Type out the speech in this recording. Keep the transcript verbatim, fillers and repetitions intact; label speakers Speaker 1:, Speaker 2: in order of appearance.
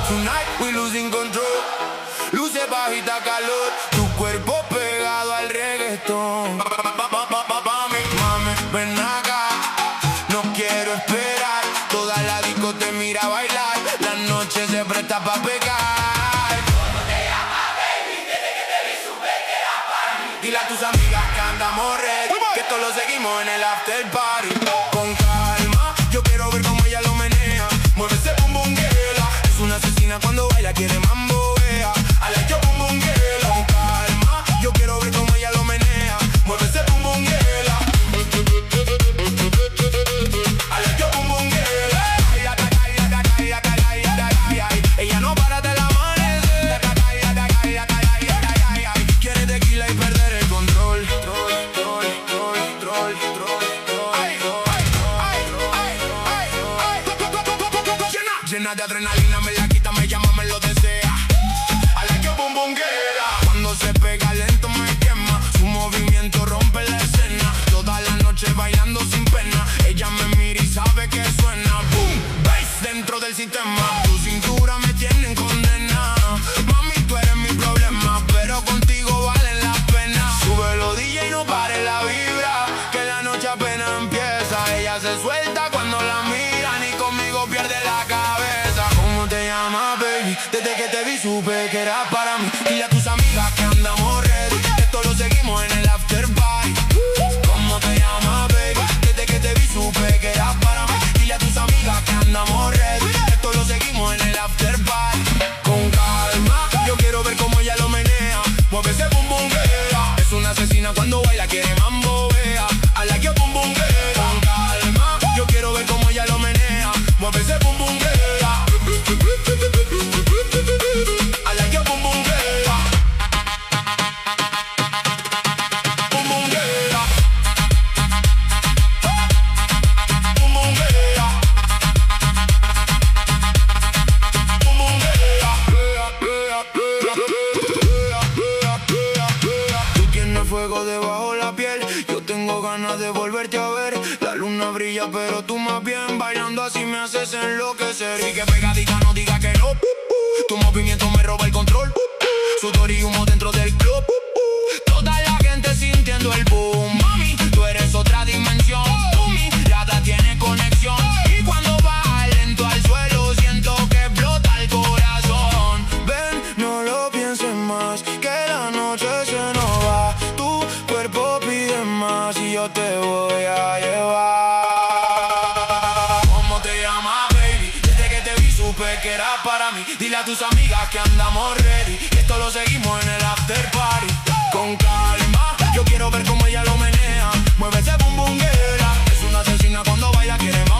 Speaker 1: Tonight we losing control. Luces bajita calor, tu cuerpo pegado al reggaetón. Mami, mami, ven acá, no quiero esperar. Toda la disco te mira a bailar, la noche se presta pa' pecar.
Speaker 2: ¿Cómo te llamas, baby? Desde que te vi supe que era para mí.
Speaker 1: Dile a tus amigas que andamos ready, que esto lo seguimos en el after party. Con calma, yo quiero ver cómo ella lo menea. Mueve ese bum bum girl. Es una asesina cuando baila, quiere mambo, vea. I like your bum bum girl. Con calma, yo quiero ver cómo ella lo menea. Mueve ese bum bum girl. I like your bum bum girl. Ay, ay, ay, ay, ay, ay, ay, ay, ay. Ella no para de la amanecer. Ay, ay, ay, ay, ay, ay, ay, ay, ay. Quiere tequila y perder el control. Troll, troll, troll, troll, troll, troll. Ay, ay, ay, ay, ay, ay. Llena de adrenalina, me la quita, me llama, me lo desea. I like your bum bum girl. Cuando se pega lento me quema, su movimiento rompe la escena. Toda la noche bailando sin pena, ella me mira y sabe que suena. Boom, bass dentro del sistema. Tu cintura me tiene en condena. Mami, tú eres mi problema, pero contigo vale la pena. Súbelo D J y no pare la vibra, que la noche apenas empieza. Ella se suelta cuando la miran y conmigo pierde la cabeza. ¿Cómo te llamas, baby? Desde que te vi supe que era para mí. Dile a tus amigas que andamos ready, que esto lo seguimos en el after party. ¿Cómo te llamas, baby? Desde que te vi supe que era para mí. Dile a tus amigas que andamos ready, que esto lo seguimos en el after party. Con calma, yo quiero ver cómo ella lo menea. Mueve ese bum bum girl. Es una asesina cuando baila, quiere mambo, vea. I like your bum bum girl. Con calma, yo quiero ver cómo ella lo menea. Mueve ese bum bum girl. I like your bum bum girl. Bum bum girl. Bum bum girl. Bum bum girl. Tú tienes fuego debajo la piel, yo tengo ganas de volverte a ver. La luna brilla pero tú más bien, bailando así me haces enloquecer. Y que pegadita no diga que no, tu movimiento me roba el control. Sudor y humo dentro del club, toda la gente sintiendo el boom. Mami, tú eres otra dimensión, tu mirada tiene conexión. Y cuando baja lento al suelo siento que explota el corazón. Ven, no lo pienses más, que la noche se nos va. Tu cuerpo pide más y yo te voy a llevar. ¿Cómo te llamas, baby? Desde que te vi supe que era para mí. Dile a tus amigas que andamos ready, que esto lo seguimos en el after party. Con calma, yo quiero ver cómo ella lo menea. Mueve ese bum bum girl. Es una asesina cuando baila, quiere más.